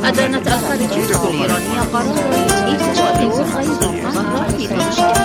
أدانت الخارجية الإيرانية قرار إيجاد وقيد القاهرة في تشكيل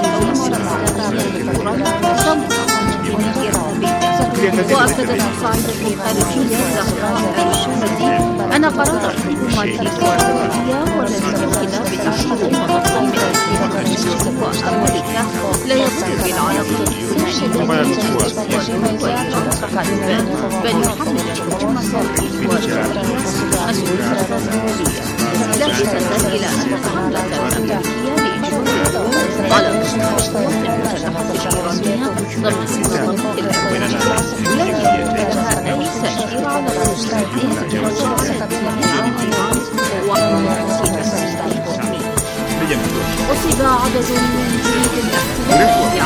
وأكدت القاعدة الخارجية زهراء الشهري أن قرار الحكومة الإسرائيلية والمتمثلة بتحقيق منظمة الإيران وأمريكا لا يضر بالعلاقة السياسية وإيران فقط بل يحمل المصالح والجماهير مسؤولية دولية لافتة إلى أن الحملة الأمريكية لإجبار على القوات المسلحة الإيرانية ضمن المنظمة الأمريكية لا يجب أي تأثير على أصيب عدد من جنود الاحتلال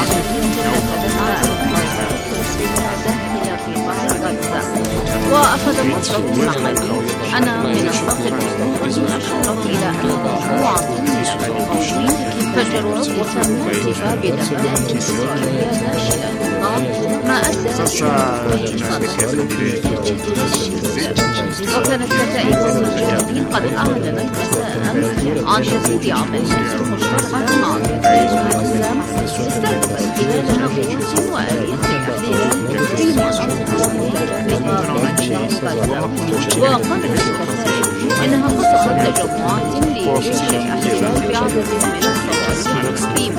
في قطاع غزة. وأفاد مصدر محلي أن منصات الأسطول أشارت إلى أن مجموعة من المقاومين فجروا وتموا بدبابات إسرائيلية ناشئة النار ما أدى وكانت كتائب المجاهدين قد أعلنت مساء عن تزويد عمليات مشتركة مع قتال الإسلام استهدفت خلالها قوات وآليات الاحتلال في وقالت الكتائب إنها قصفت تجمعات لجيش الاحتلال بعدد من الصواريخ في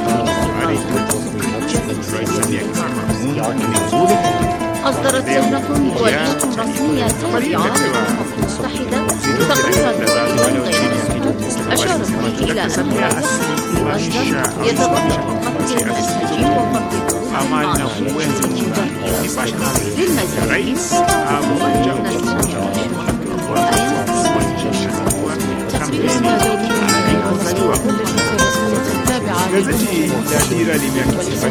أصدرت لجنة دولية رسمية تابعة للأمم المتحدة تقريرا دوليا غير مسبوق أشارت فيه إلى أن غزة يتضمن قتل الأساجين وفرض للمزيد gazeti la Dira limeakisi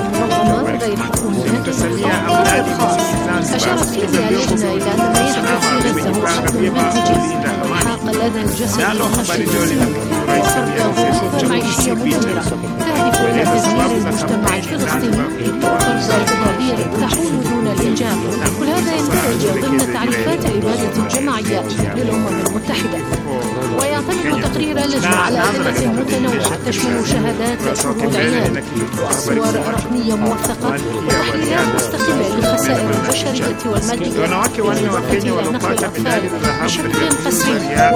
أشارت فيها اللجنة إلى أن ما يحدث في غزة هو خط منهجي إلحاق الأذى الجسدي والنفسي وفرض معيشية مدمرة تهدف إلى تدمير المجتمع الفلسطيني وفرض تدابير تحول دون الإنجاب. كل هذا يندرج ضمن تعريفات الإبادة الجماعية للأمم المتحدة. ويعتمد تقرير اللجنة على أدلة متنوعة تشمل شهادات العيان وصور رقمية موثقة وتحليلات مستقلة للخسائر البشرية والمادية التي نقل الأطفال بشكل قسري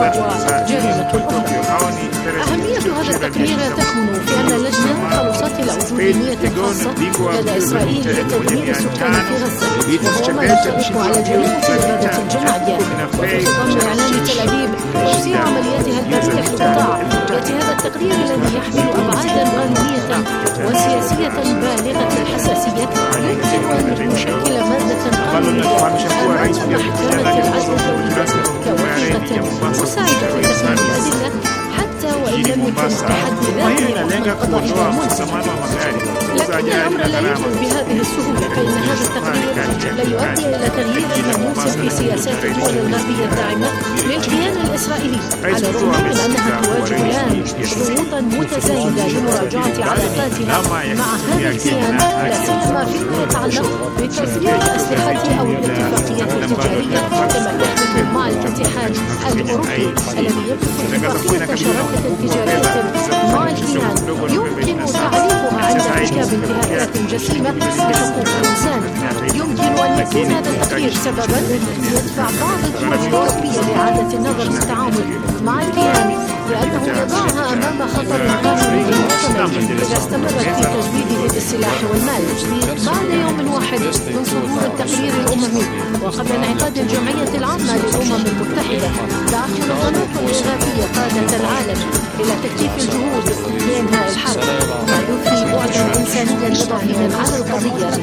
وجريمة القتل. أهمية هذا التقرير تكمن في أن اللجنة خلصت إلى وجود نية خاصة لدى إسرائيل لتدمير السكان في غزة وهو ما يتفق على جريمة الإبادة الجماعية. وتتضمن إعلان تل أبيب توسيع عملياتها البرية في القطاع. يأتي هذا التقرير الذي يحمل أبعادا قانونية وسياسية بالغة الحساسية يمكن أن يشكل مادة قانونية أمام محكمة العدل الدولية كوثيقة مساعدة في تسليم الأدلة حتى وإن لم يكن التحدي ذاته قضايا المنصف. لكن الأمر لا يمكن بهذه السهولة فإن هذا التقرير لا يؤدي إلى تغيير ملموس في سياسات الدول الغربية الداعمة للكيان الإسرائيلي على الرغم من أنها تواجه الآن ضغوطا متزايدة لمراجعة علاقاتها مع هذا الكيان لا سيما فيما يتعلق بتصدير الأسلحة أو الاتفاقيات التجارية كما يحدث مع الاتحاد الأوروبي الذي يبحث اتفاقية شراكة تجارية مع الكيان يمكن تعريفها عند ارتكاب انتهاكات جسيمة بحقوق الإنسان. يمكن أن يكون هذا التقرير سببا يدفع بعض الدول الأوروبية لإعادة النظر في التعامل مع الكيان لأنه يضعها أمام خطر قانوني محتمل إذا استمرت في تزويده بالسلاح والمال. بعد يوم واحد من صدور التقرير الأممي وقبل انعقاد الجمعية العامة للأمم المتحدة دعت منظمات إغاثية قادة العالم إلى تكثيف الجهود لإنهاء الحرب وما يضفي بعدا إنسانيا ضخما على القضية.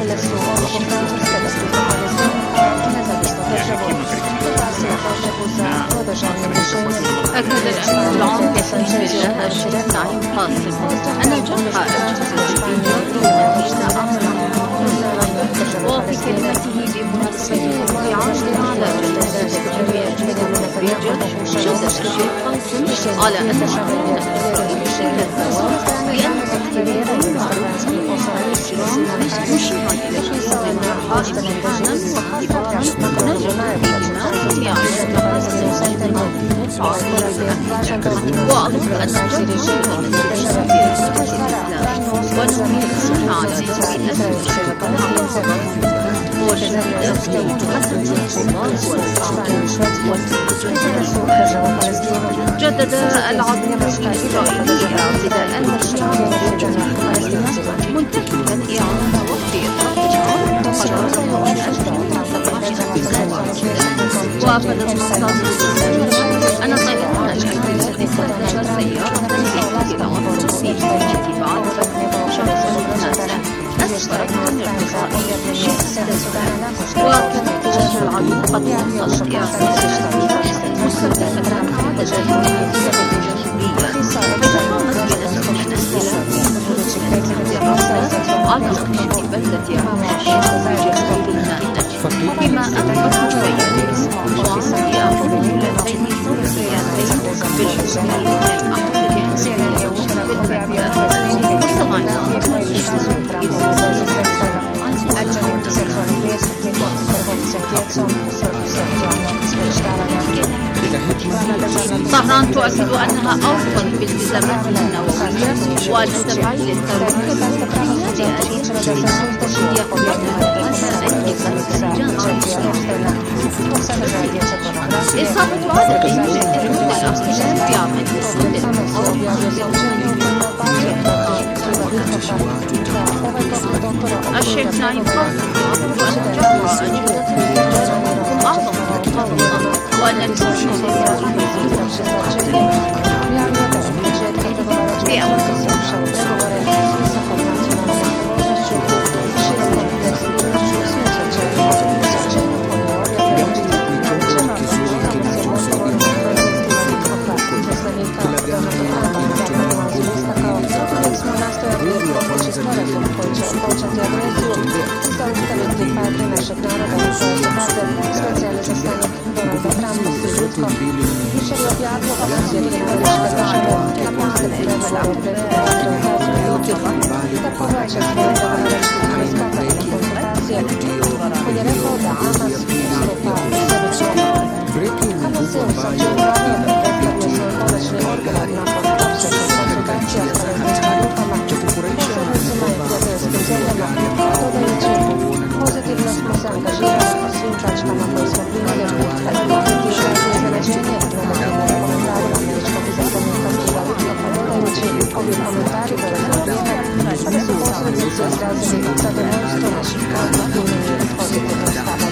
أكد الأمين العام لحزب الله الشريف نعيم قاسم أن الجرحى الجسديين ينتهجن أعمال وفي كلمته بمناسبة العاشر على جلسات الجمعية الخارجية شدد الشيخ قاسم على أن الشعب الإسرائيلي بأن التحريرين معروفين مشيرا إلى أن الله سبحانه وتعالى نجد بإمامة على وأضف أن الجمهور من الإسلام ونريد على جدد العدو الإسرائيلي اعتداءات منتهكا إعلان وقف وافد القصاص أن طيران الإسرائيلي استهدف سيارة إلى وفرسي بعد أسفرت عن ارتفاع وكانت العدو قد وصلت إعصار مستهدفة عددا جنوبيا تتضمن على خطوط بلدة بما أن الرجلين ويأخذ الذين سوريتين بالحسن طهران تؤكد أنها أوفت بالتزاماتها النووية وأن تفعيل الترويج إصابة عدد من الأحتجاج بعمل الشيخ نايف قاسم أن جبهة أعظم مقاومة وأن pozitivno smo se angažirali po svim tačkama koje smo primili, ali glavni dio iznenađenja na komentarima američkog izaslanika Steva Witkofa dodajući ovi komentari kada su posrednici izrazili zadovoljstvo naših konstruktivnim i pozitivnim stavom.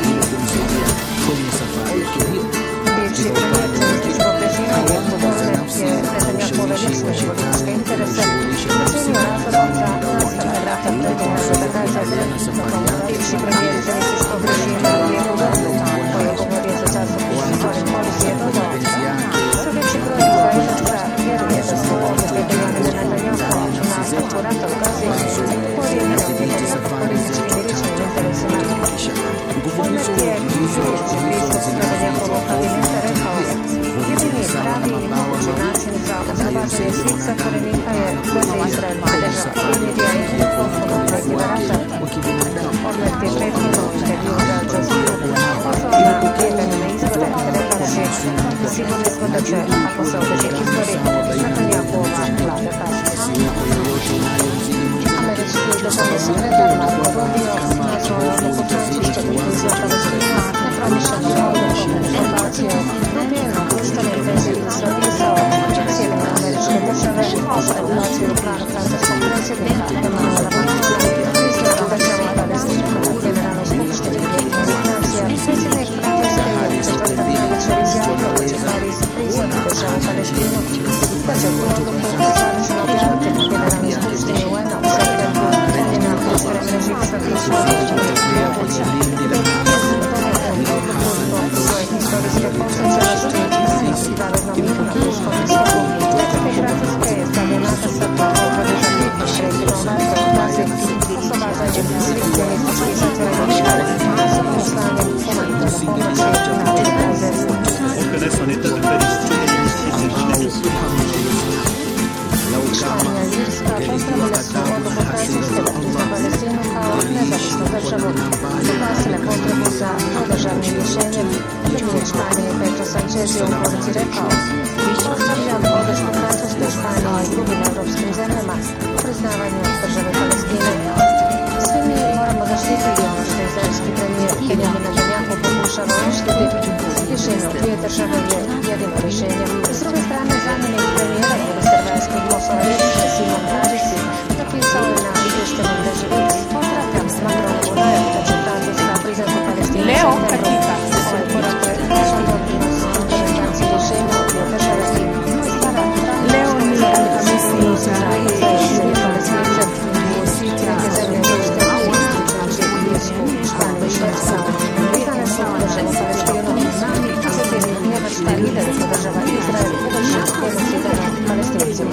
Bivši premijer komunističkog režima je odgovorne je Netanjahove lične i političke interese ocenio razlogom za nastavak rata pregovora za Gaza. Bivši premijer komunističkog režima je odgovorno koji je govorio za časopis Foreign Policy je dodao sve veći broj izraelaca vjeruje da su odluke Benjamina Netanjahu u nastavku rata u Gazi porijekle njegovim političkim i ličnim interesima. Format je izvješći pristup Netanjahovog kabineta rekao jedini pravi i mogući način za oslobađanje svih zatvorenika je da se Izrael podrža Indija i potpuno prekida rata. Format je prethodno uštedio za Džosiju pozvao na prijevremene izbore rekavši sigurni smo da će, ako se održe izbori, Netanjahova vlada pasti. Američki državni sekretar Marko Rubio nazvao odluku Francuske divizije Palestina nepromišljenom odlukom okupacije. Rubio je napuštanje intenzivno zapisao Sjevernoameričke države okupacije u planu francuskog predsjednika Emmanuela Macrona izgleda da će ova Palestina na generalnoj skupštini Ujedinjenih nacija. Predsjednik Francuske je četvrtak navečer izjavio da će Pariz priznati državu Palestinu, da će tu odluku završno objaviti na generalnoj skupštini UN-a u Zagrebu. Njena Izrael režim zaključio odlučenje moguće. Svojih historijske posljedice i pravednom miru na Bliskom istoku. Predsjednik Francuske je stavio naglasak na potrebu za hitno prekidom vatre u Gazi, oslobađanjem svih sionističkih zatvorenika, masovnim slanjem humanitarne pomoći na Gaze. Španija i Irska pozdravile su odluku Francuske da prizna Palestinu kao nezavisnu državu, naglasile potrebu za dvodržavnim rješenjem. Premijer Španije Pedro Sánchez je u poruci rekao: pozdravljam u Španiji i drugim evropskim zemljama u priznavanju države Palestine. Svi mi moramo zaštititi ono što izraelski premijer Benjamin Netanjahu pokušava uništiti. Rješenje dvije države je jedino rješenje. S druge strane, zamjenik premijera i ministar vanjskih poslova Njemačke Simon Harris napisao je na izvještajnoj mreži X: pozdravljam Macronovu najavu da će Francuska priznati Palestinu. Leo Katika. Ovaj korak je važan doprinos implementaciji rješenja dvije države. Leo ni misli za neke zemlje uopšte uključujući Irsku, Španiju i Švedsku priznane su državu Palestinu. Međutim, Njemačka i dalje podržava Izrael u vršenju genocida nad Palestincima.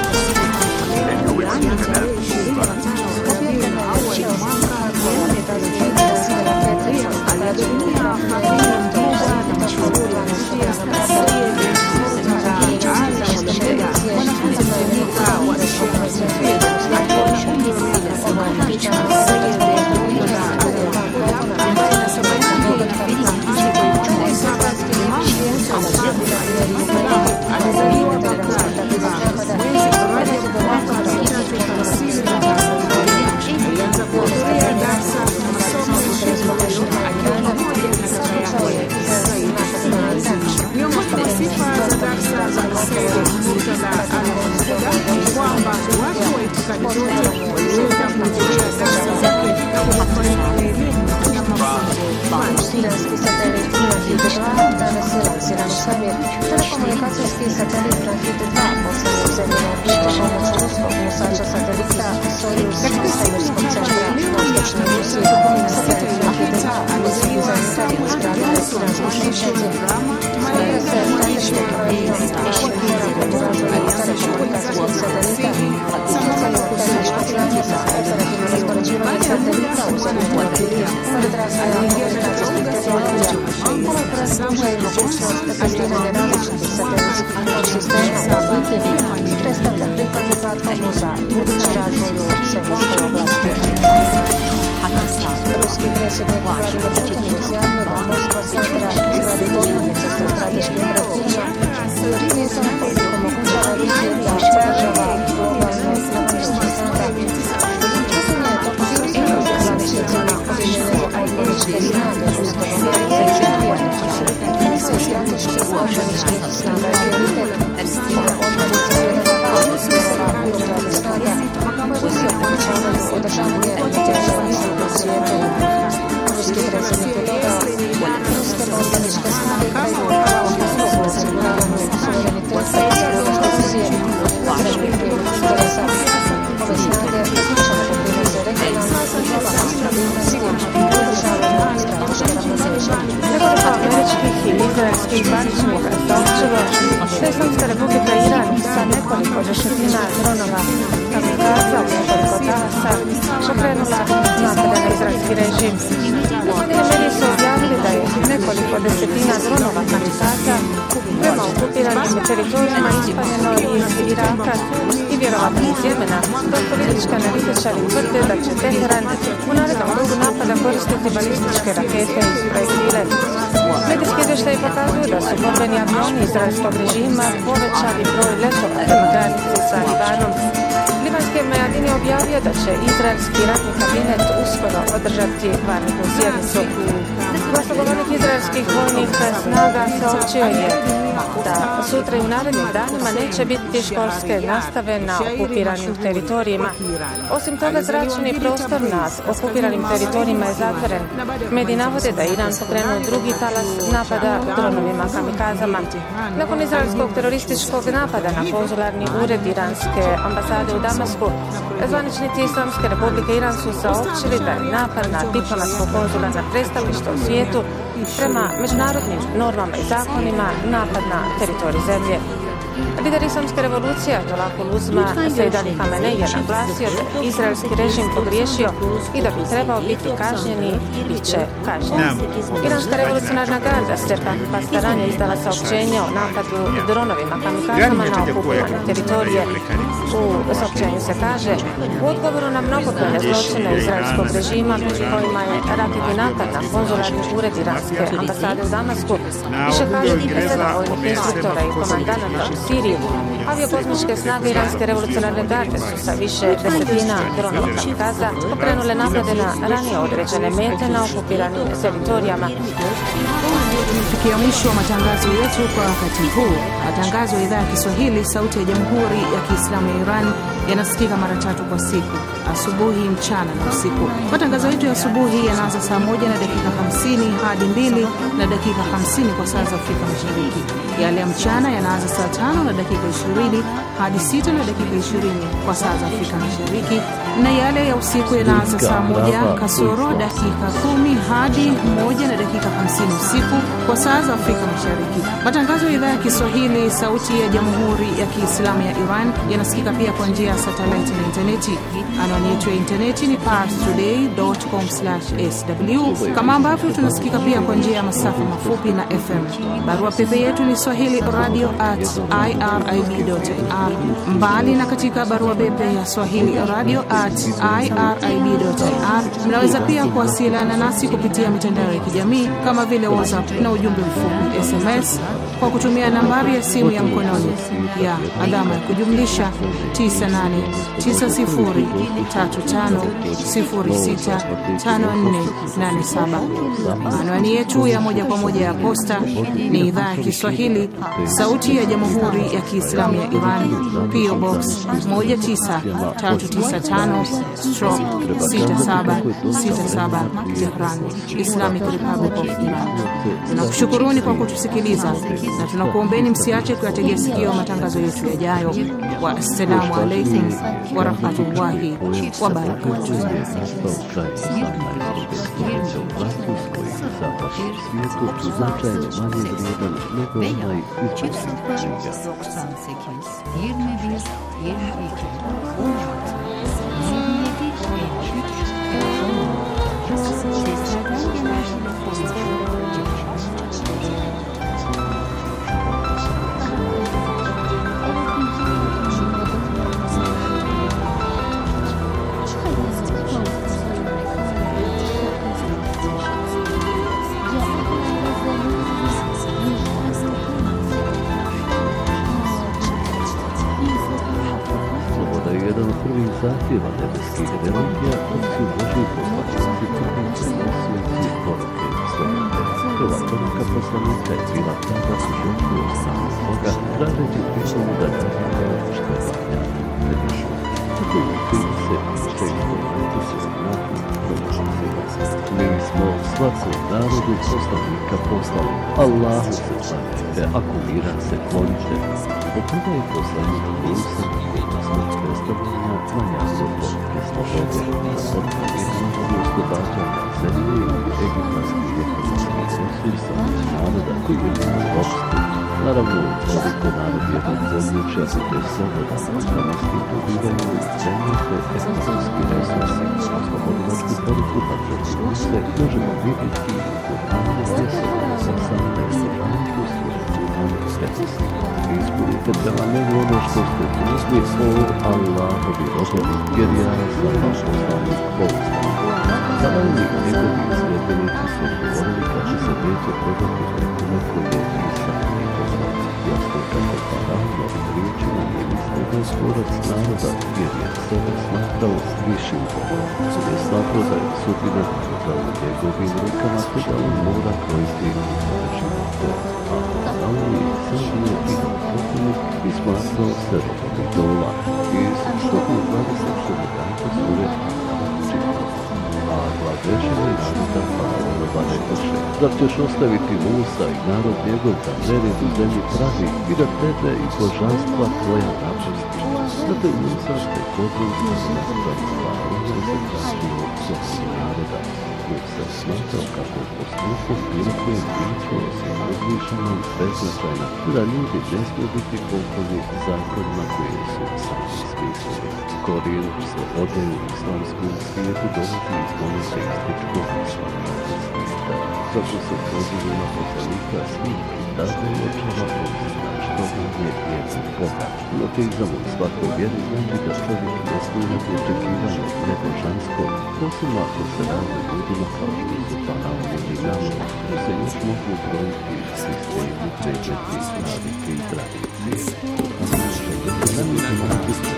Iranski satelit Inafit 2 danas je lansiran u svemir. Telekomunikacijski satelit Inafit 2 poslan je u zemljeno orbitu pomoću ruskog nosača satelita Sojuz iz svemirskog centra Vostočne Rusije. Satelit Inafit 2 uz dizajniranje izgradile iranski stručnjaci. Smatra se strateškim projektom u razvoju telekomunikacijskog satelita, izvrcanju tehničkog znanja za operativno raspoređivanje satelita u zemljeno orbitu, pored razvoja komunikacijskih tehnologija. Ovaj projekt pruža i mogućnost testiranja različitih satelitskih sistema u orbiti i predstavlja prikladnu platformu za budući razvoj u svemirskoj oblasti. Ruski predsjednik Vladimir Putin izjavio da Moskva smatra izradi podmornice sa strateškim razvijećem. Pritom omogućava Rusiji da podržava globalno navodničke snaga. Putin je tokom susreta sa zvaničnicima Objedinjene aerodinamičke snage ruskog omjerice izjavio da su strateški obraničkih snaga prioritet. Ove odmorice je jedan važnih smjerova unutarnjih snaga koje Rusija povećavaju održavanje nezavisnosti u svijetu. Ruski predsjednik je dodao: ruske obraničke snage igraju važnu ulogu u osiguravanju suvereniteta i sigurnosti Rusije na trenutnim interesa. Ove snage značajno doprinose regionalnoj i globalnoj stabilnosti i održavanju strateške ravnoteže. Nekoliko američkih i izraelskih zvaničnika saopćilo da Islamska Republika Iran sa nekoliko desetina dronova kamikaza u nekoliko talasa pokrenula napade na izraelski režim. Pojedine mediji su objavili da je nekoliko desetina dronova kamikaza prema okupiranim teritorijama ispaljeno iz Iraka i vjerovatno iz Jemena, dok politički analitičari tvrde da će Teheran u narednom krugu napada koristiti balističke rakete i projektile. Medijski izvještaji pokazuju da su borbeni avioni izraelskog režima povećali broj letova prema granici sa Libanom. Libanski Mejadin je objavio da će izraelski ratni kabinet uskoro održati vanrednu sjednicu. Glasnogovornik izraelskih vojnih snaga saopćio je da sutra i u narednim danima neće biti školske nastave na okupiranim teritorijima. Osim toga, zračni prostor nad okupiranim teritorijima je zatvoren. Mediji navode da je Iran pokrenuo drugi talas napada dronovima kamikazama. Nakon izraelskog terorističkog napada na konzularni ured iranske ambasade u Damasku, zvaničnici Islamske Republike Iran su saopćili da je napad na diplomatsko-konzularna predstavništva u svijetu prema međunarodnim normama i zakonima napad na teritorij zemlje. Lider Islamske revolucije Ajatollah Uzma Sejd Ali Hamenei je naglasio da je izraelski režim pogriješio i da bi trebao biti kažnjeni i bit će kažnjen. Iranska revolucionarna garda Stepan Pastaran je izdala saopćenje o napadu dronovima kamikazama na okupirane teritorije. U saopćenju se kaže: u odgovoru na mnogobrojne zločine izraelskog režima, među kojima je raketni napad na konzularni ured iranske ambasade u Damasku, više kaže 37 vojnih instruktora i komandanata u Siriju. Aviokozmičke snage iranske revolucionarne garde su sa više desetina dronova kamikaza pokrenule napade na ranije određene mete na okupiranim teritorijama. Tukiwa mwisho wa matangazo yetu kwa wakati huu. Matangazo ya idhaa ya Kiswahili Sauti ya Jamhuri ya Kiislamu ya Iran yanasikika mara 3 kwa siku: asubuhi, mchana na usiku. Matangazo yetu ya asubuhi yanaanza saa 1:50 hadi 2:50 kwa saa za Afrika Mashariki. Yale ya mchana yanaanza saa 5:20 hadi 6:20 kwa saa za Afrika Mashariki, na yale ya usiku yanaanza saa 1:10 hadi 1:50 usiku kwa saa za Afrika Mashariki. Matangazo ya idhaa ya Kiswahili Sauti ya Jamhuri ya Kiislamu ya Iran yanasikika pia kwa njia ya satellite na interneti. Anwani yetu ya interneti ni parstoday.com/sw, kama ambavyo tunasikika pia kwa njia ya masafa mafupi na FM. Barua pepe yetu ni swahili@irib.ir. Mbali na katika barua pepe ya swahili@irib.ir, mnaweza pia kuwasiliana nasi kupitia mitandao ya kijamii kama vile WhatsApp na ujumbe mfupi SMS kwa kutumia nambari ya simu ya mkononi ya alama ya kujumlisha 989035065487. Anwani yetu ya moja kwa moja ya posta ni idhaa ya Kiswahili Sauti ya Jamhuri ya Kiislamu ya Iran, PO Box 19367/6767 Tehran, Islamic Republic of Iran. Tunakushukuruni kwa kutusikiliza na tunakuombeni msiache kuyategea sikio matangazo yetu yajayo. Wa assalamu alaykum wa rahmatullahi wa barakatuh. Jedan od prvih zahtjeva nebeskih religija su Božji poslanici prenosioci poruke slobode. Prva poruka poslanika je bila tada u žrtvu samog Boga, tražeći pritom da radimo ono što je valjano ne dušu. Tako u 36. momentu se nakon pročinila. Mi smo svakom narodu poslanika poslali. Allahu se klanjajte, ako mira se klonite. Od toga je poslanik Musa predstavljanja najavio poruke slobode, odnosno oslobađanja zemlje i egipatskih ekonomskih resursa naroda koji je bilo u ropstvu. Naravno, koliko narod jednog područja bude slobodan, ekonomski dobivaju zemljište, ekonomski resursi, oslobodilačku poruku na protiv Muse možemo vidjeti u Kur'anu 10:18 članku svoje Kur'anu 15. Ispunite prema meni ono što ste dužni, o Allahovi robovi, jer ja sam vaš poslanik pouzdan. Zavalni njegovi sljedbenici su odgovorili kako se neće predati nekome koji je Isa i poslanik. Jasno kako Faraon ovim riječima je mislio da je stvorac naroda, jer je sebe smatrao višim Bogom. Je smatrao da je sudbina naroda u njegovim rukama, te da on mora krojiti i izvršiti to. A Faraon je sam bio idolotvorni i smatrao se robom idola. Iz 126. sure čitamo. A glagrećeva i naroda Faraonova rekoše: zar ćeš ostaviti Musa i narod njegov da nered u zemlji pravi i da tebe i božanstva tvoja napusti? Zato je Musa te područja napravio Faraona i se vratio svog naroda. Musa smatrao kako poslušom bilo koje biće osim uzvišenom beznačajna, da ljudi ne smiju biti pokorni zakonima koje su sami smislili. Korijen slobode u islamskom svijetu dolazi iz monoteističkog islamskog svijeta. Zato se pozivima poslanika svih tada uočava obzira što je jedan Boga. Monoteizam u svakoj vjeri znači da čovjek ne smije očekivanje nebožanskog, posebno ako se radi ljudima kao što su Faraon ili Namor, da se još mogu brojiti sistemi, predmeti, navike i tradicije.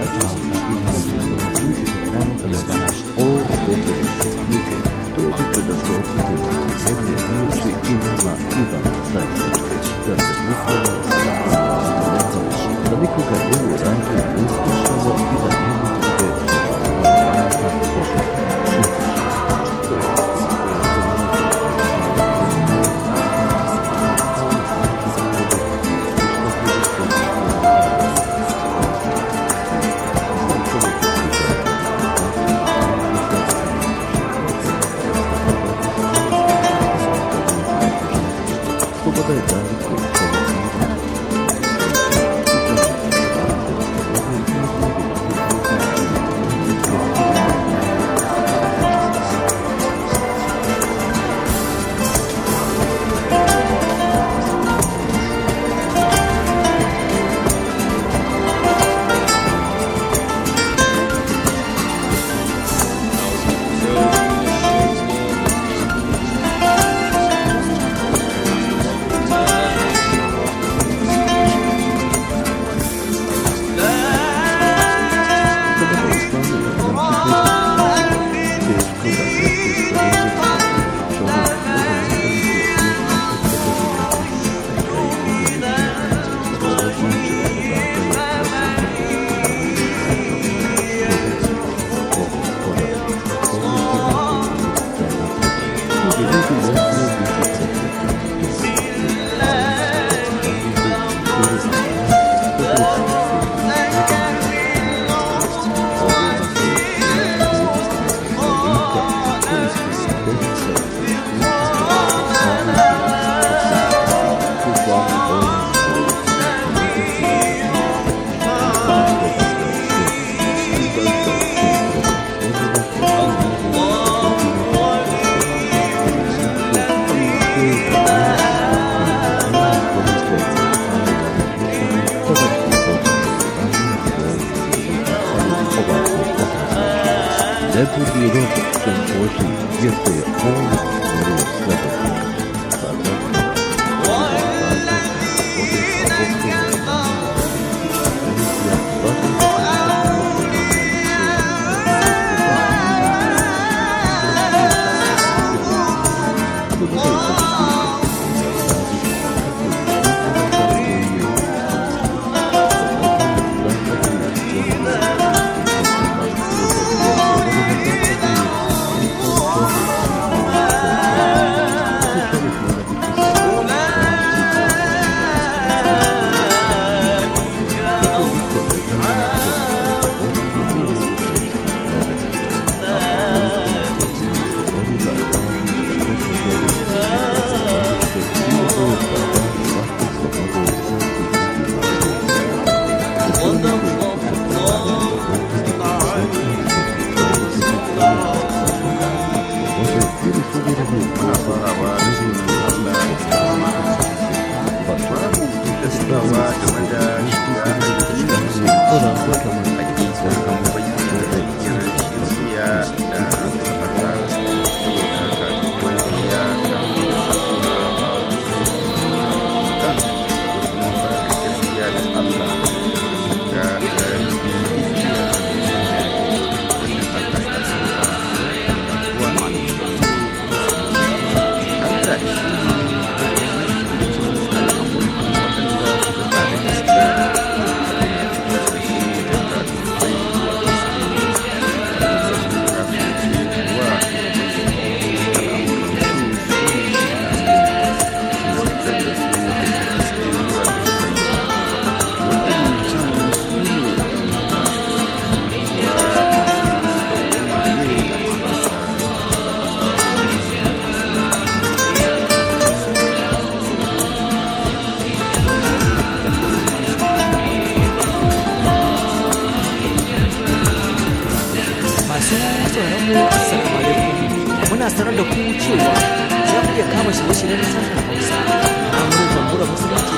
sanar da ku cewa za ku iya kama shirye-shiryen sashen Hausa na wurin jamhuriyar musulunci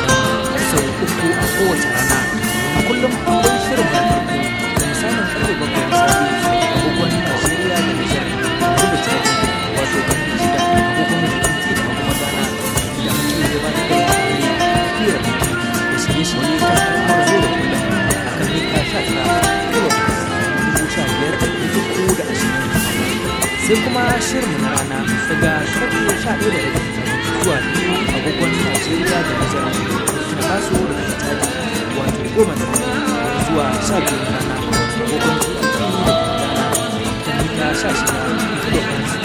ta sau uku a kowace rana. A kullum akwai shirin na farko da misalin karfe 7 na safe agogon Najeriya da Nijar da da Chad wato karfe 6 agogon Musulunci da kuma Ghana da ake gabatar da labarai, hira da shirye-shirye ta har zuwa da kullum a kan mita 19 sai kuma shirin na rana daga karfe 11:30 zuwa 2 agogon Najeriya da Nijar na kaso da Italy wato 10 zuwa 12 rana agogon GMT da Ghana ta mita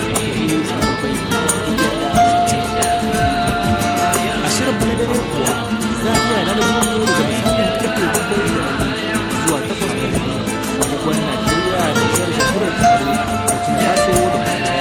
16 a shirin bana dare kuwa za a iya lalata daga misalin karfe 7 zuwa 8 agogon Najeriya da Nijar jamhuriyar Kamaru da Kinshasa da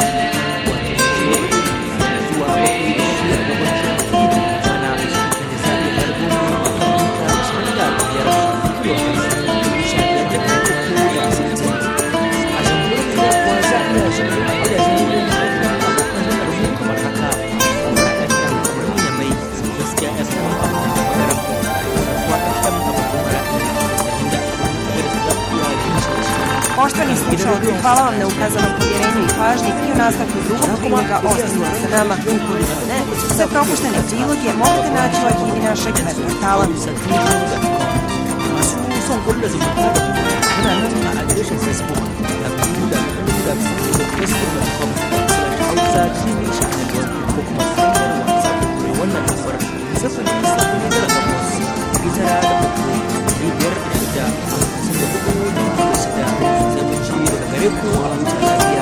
Poštovani slušalci, hvala vam na ukazanom povjerenju i pažnji i u nastavku drugog priloga ostanite sa nama. Ne, sve propuštene priloge možete naći u arhivi našeg web portala. son kulla zumunta da muna nan a adireshin Facebook www.facebook.com/hausa-tv-channel ko kuma hanyar WhatsApp mai wannan lambar 009-5-6-54-56 zamunci daga gare ku a huta lafiya.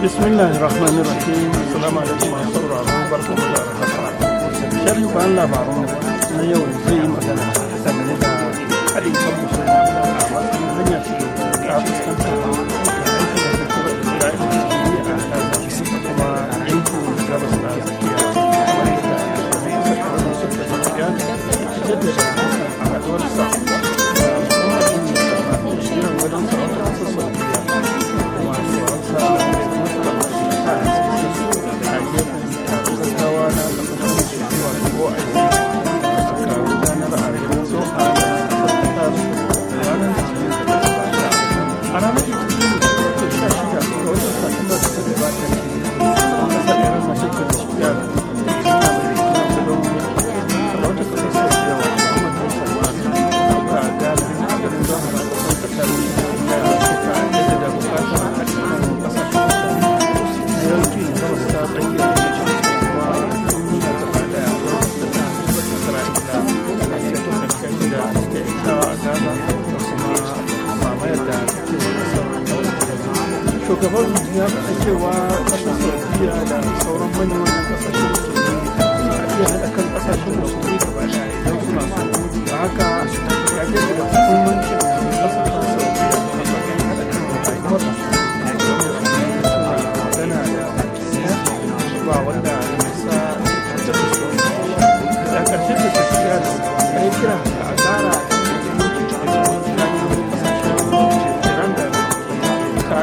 Bismillahirrahmanirrahim. Assalamu alaikum masu sauraro, barkamu da haka. Sharhi bayan labarun na yau zai yi magana dangane da haɗin kan musulmi a matsayin hanyar su ta fuskanta da Isra'ila a kuma yankin gabas na tsakiya kamar yadda sakamakon su da tafiya jaddada a haɗuwar sa da musamman da shirin wajen sarautar su saudiya kuma sauran sa a gefen gaggawa na kasashen musulmi wato OIC da suka gudanar a rikin soha da kasar ranar litinin da ta gabata. A ranar litinin da ta 16 ga watan Satumba da ta gabata ne shugaban kasar Iran Masih Pezeshkian yana mai rikinan gudun sarautar kasar Saudiya wato Muhammad bin Salman suka gana a garin Doha na kasar Qatar da suka jaddada bukatar haɗin kan kasashen musulmi da yankin gabas ta tsakiya da kuma duniya gaba daya da ta Isra'ila a cikin kankan da suke ikawa a Gaza da kuma mamayar da take wa kasar. Shugaban ya faɗa cewa ƙasar Saudiya da sauran manyan ƙasashen musulmi suna iya haɗa kan ƙasashen musulmi gaba daya idan suna so. Da haka ya jaddada muhimmancin ƙasar Saudiya a matsayin haɗa kan rayuwar magana da ba wanda ya sa da ƙarshe da tafiya da ya kira da a tsara Iran da ta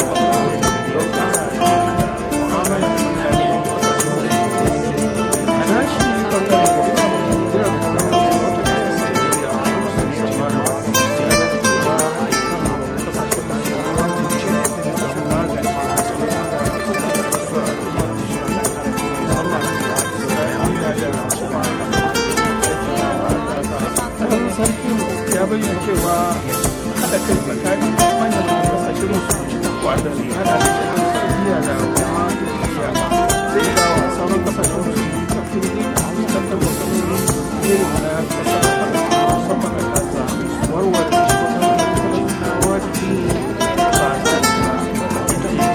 ya bayyana cewa haɗa kai tsakanin manyan kasashen musulmi wanda su hada da shirin saudiya da kuma turkiya zai ba wa sauran kasashen musulmi kafin tattar musulmi irin na kasar musamman a gaza warware wata wajen ba za ta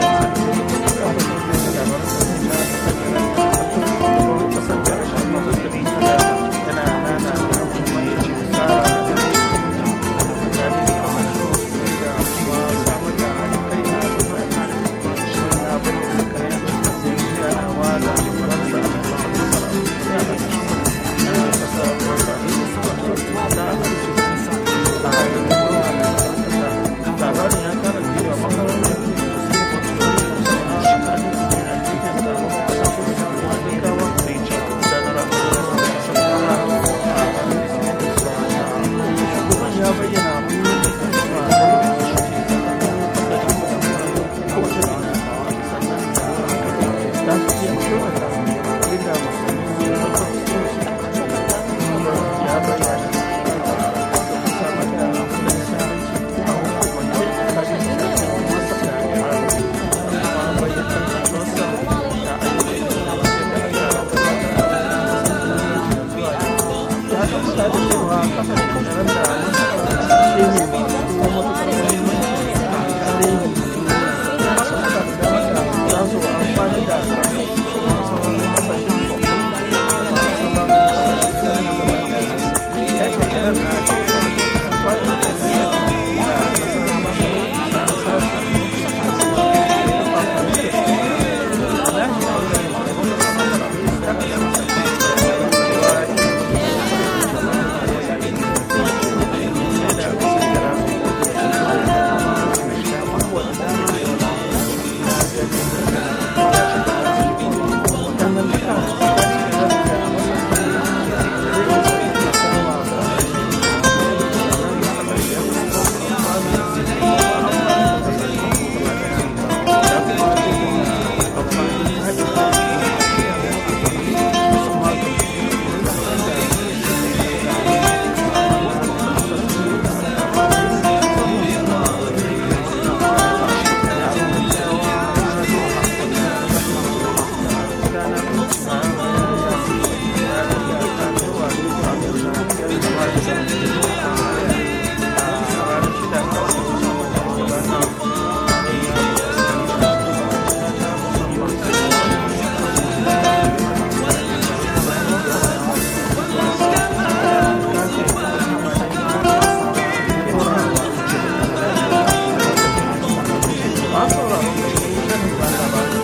sauraron shirin bayan labarai.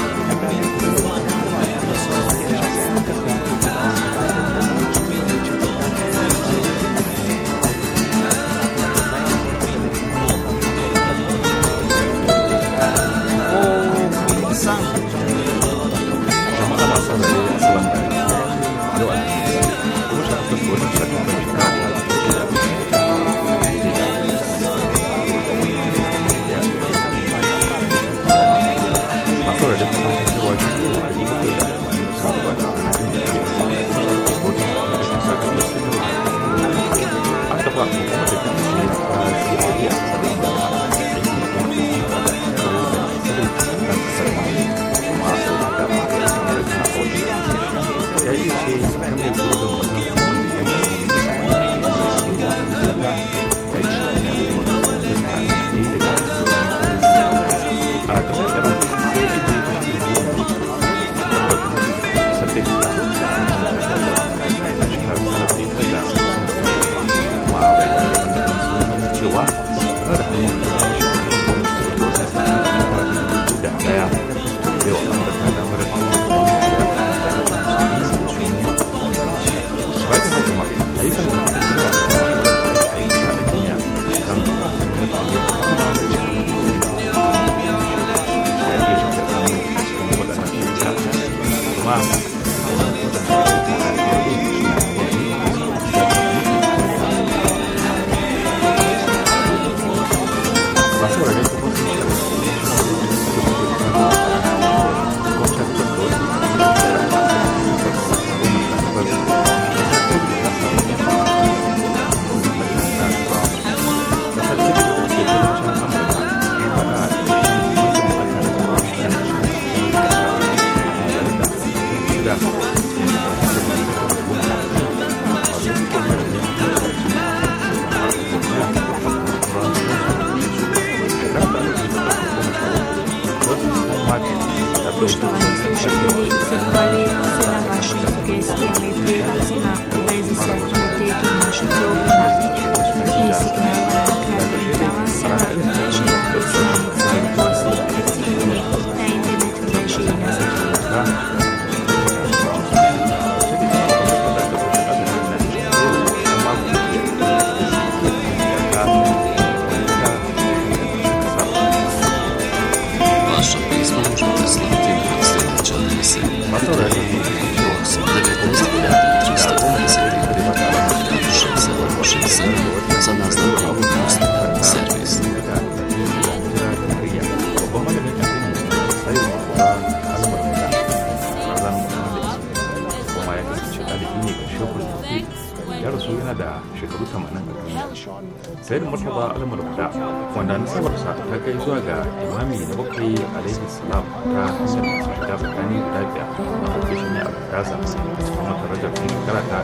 Sayyid Murtaza al-Murtada wanda nasabarsa ta kai zuwa ga imami na bakwai alaihi salam ta hanyar masu shiga tsakani guda biyar na bakwai shi ne a Bagdaza a cikin wata Rajab ɗin shekara ta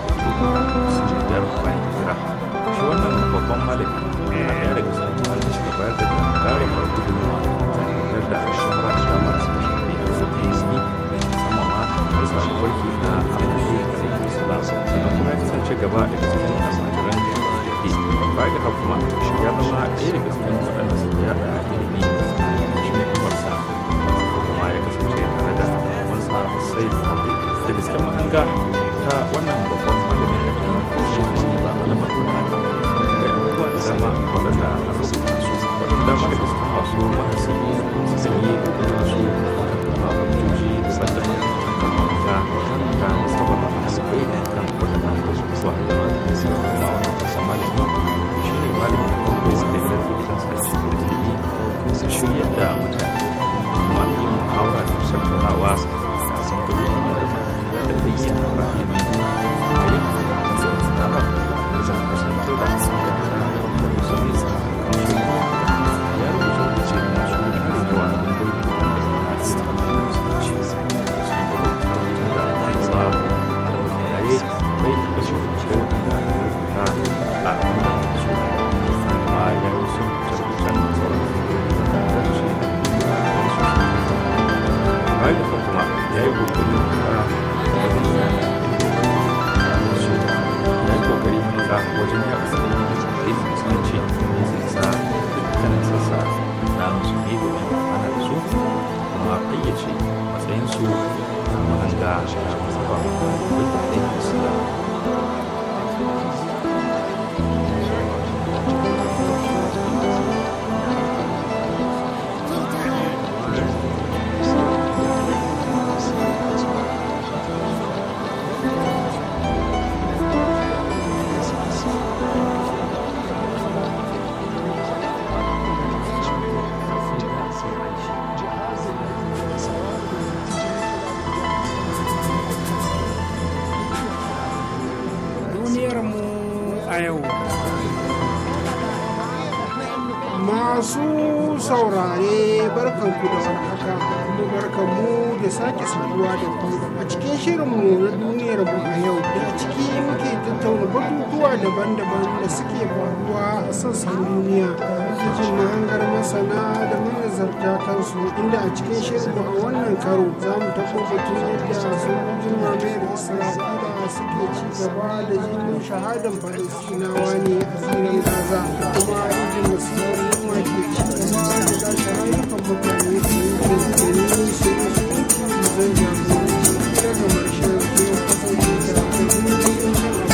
1965 bayan hijira. Shi wannan babban malami na ɗaya daga cikin malamai suka bayar da gagarumar gudunmawa wajen da shahara da dama suka shafi a sauƙi musulmi musamman ma da samun warki na alaihi salam sannan kuma ya kasance gaba daga cikin almajiran baya da kuma shi ya zama ɗaya daga cikin waɗanda suka yada ilimi shi ne kamarsa kuma ya kasance tare da wansa sai da gaskiyar mahanga ta wannan babban malamin da ke shi ne ba alamar kuma ga abubuwa da dama waɗanda a rubuta su waɗanda dama daga cikin masu wa'azi sun yi su tattauna hujjoji daban-daban kan mafita ta musamman da halittai kan waɗanda su zuwa kuma wani kusa malami malamin farko wanda ya rufe kansa da shi da ilimi su shirya da mutane kuma yin muhawara da tattaunawa da sun gudu da bayyana ra'ayin a yin da tsamar da zan kusanto da da musamman sa kamar ya rubuta da ce na su da abubuwa da gudu da su da shi sun gudu da tsaro da mutane bai da su da wadanda ya rubuta a su ya wasu tarbutan sauran da su bayan da kuma ya yi kokarin kara da wani ya yi kokari matuƙa wajen yaƙa tantance matsayinsu a mahanga da mazhabar ahlul alaihi salam. Masu saurare barkanku da warhaka, kuma barkanmu da sake saduwa da ku a cikin shirinmu na duniyar mu a yau, da a ciki muke tattauna batutuwa daban-daban da suke faruwa a sassan duniya da jin mahangar masana da manazarta kansu, inda a cikin shirinmu a wannan karo za mu taɓo batun yadda sojojin mamayar Isra'ila suke ci gaba da jinin shahadan Falasɗinawa ne a zirin Gaza, kuma yadda musulmi ke ci gaba da tashi rayukan mutane su yi domin su yi zai jagoranci daga marshen zai kasance da kudin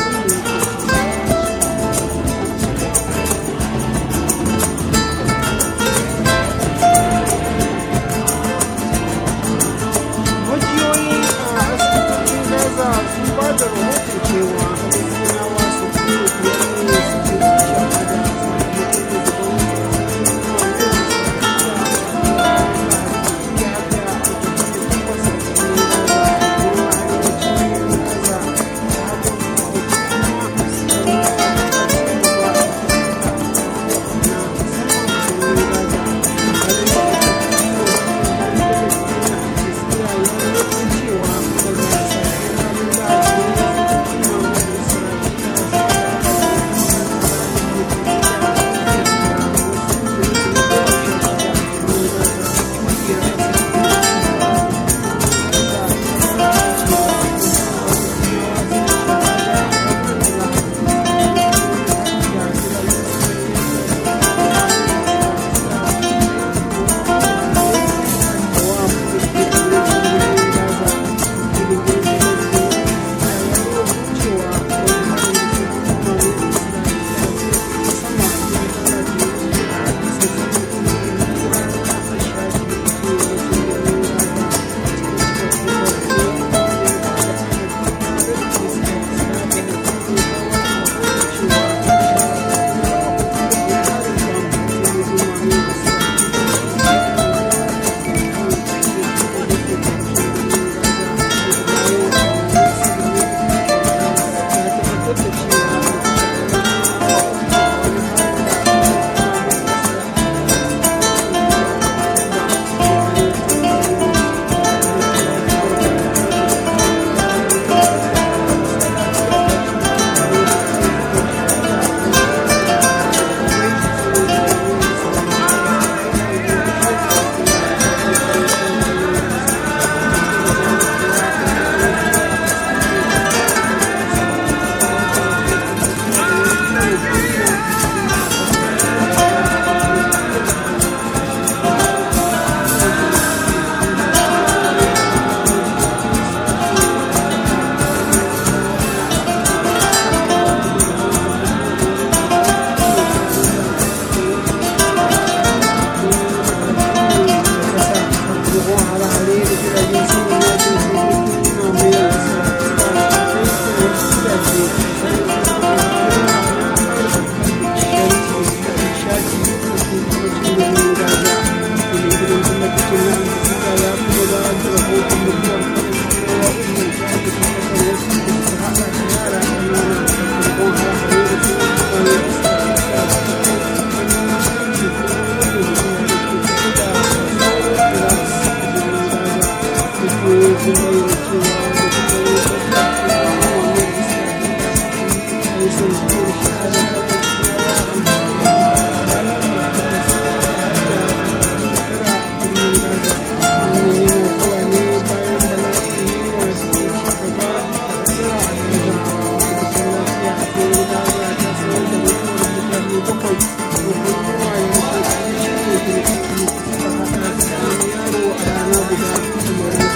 majiyoyi a asibitocin Gaza sun ba da rahoton cewa Falasɗinawa su kuma biyar ne suke ci shahada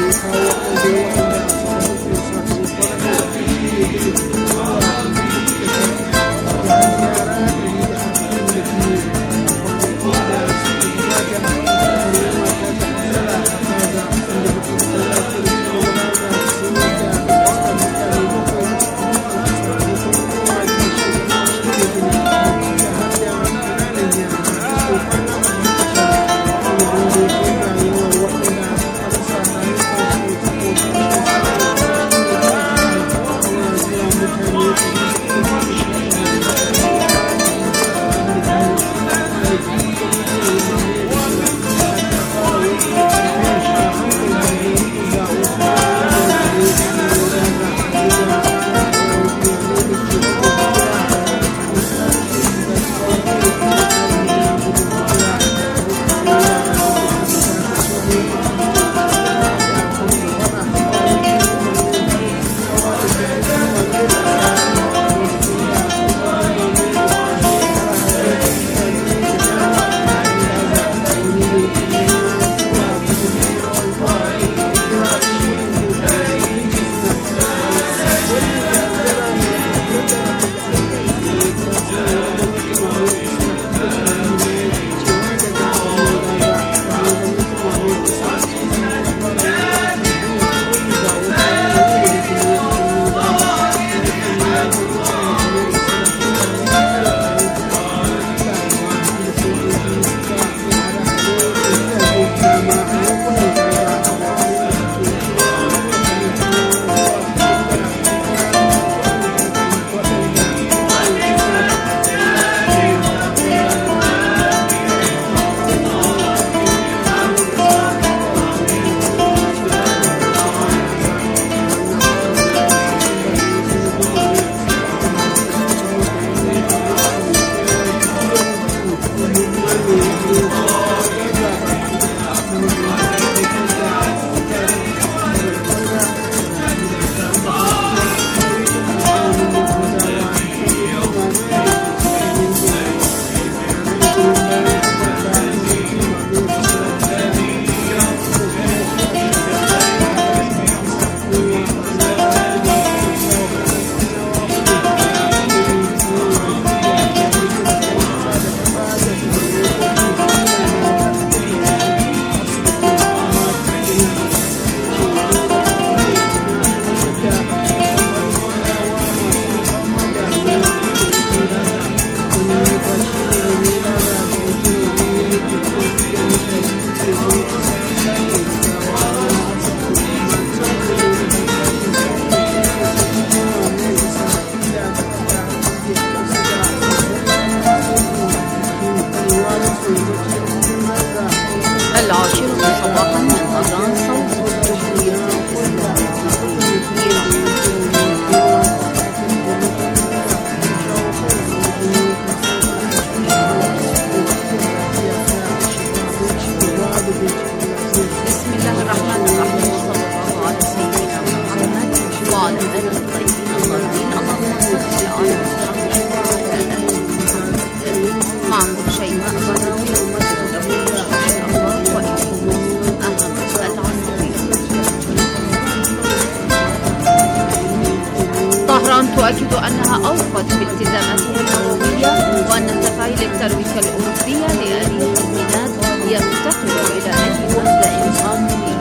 تؤكد أنها أوفت بالتزاماتها النووية وأن تفعيل الترويج الأوروبية لآلية الميناء يفتقر إلى أي مبدأ قانوني.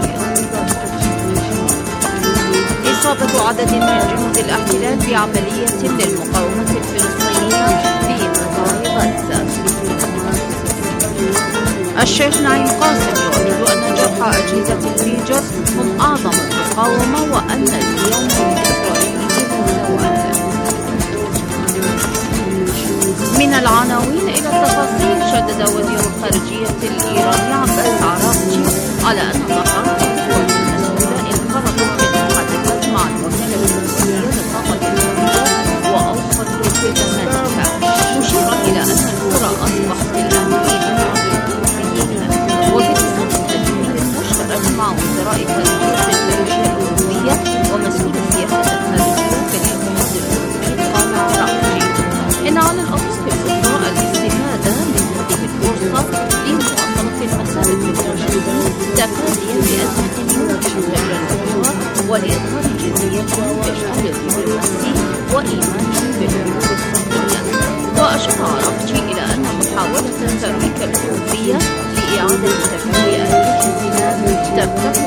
إصابة عدد من جنود الاحتلال بعملية للمقاومة الفلسطينية في قطاع غزة. الشيخ نعيم قاسم يؤكد أن جرحى أجهزة البيجر هم أعظم المقاومة وأن اليوم الإسرائيلي مزود. من العناوين إلى التفاصيل، شدد وزير الخارجية الإيراني عباس عراقجي على أن طهران والقوات المسؤولة انفردوا بالمحادثات مع الوكالة الدولية للطاقة النووية وأوفروا التزاماتها، مشيرا إلى أن القرى أصبحت الآن في وباتصال التدبير المشترك مع وزراء خارجية الخارجية الأوروبية ومسؤول السياسة الخارجية في الاتحاد الأوروبي، قال عراقجي إن على الأطراف الأخرى الاستفادة من هذه الفرصة لمواصلة المسار الدبلوماسي تفاديا لأزمة تجنبها ولإظهار جدية بإشغال الدبلوماسي وإيمان بالحلول الصحية. وأشار عرفتي إلى أن محاولة تركيا الأوروبية لإعادة تفعيل آلية السلام تفتح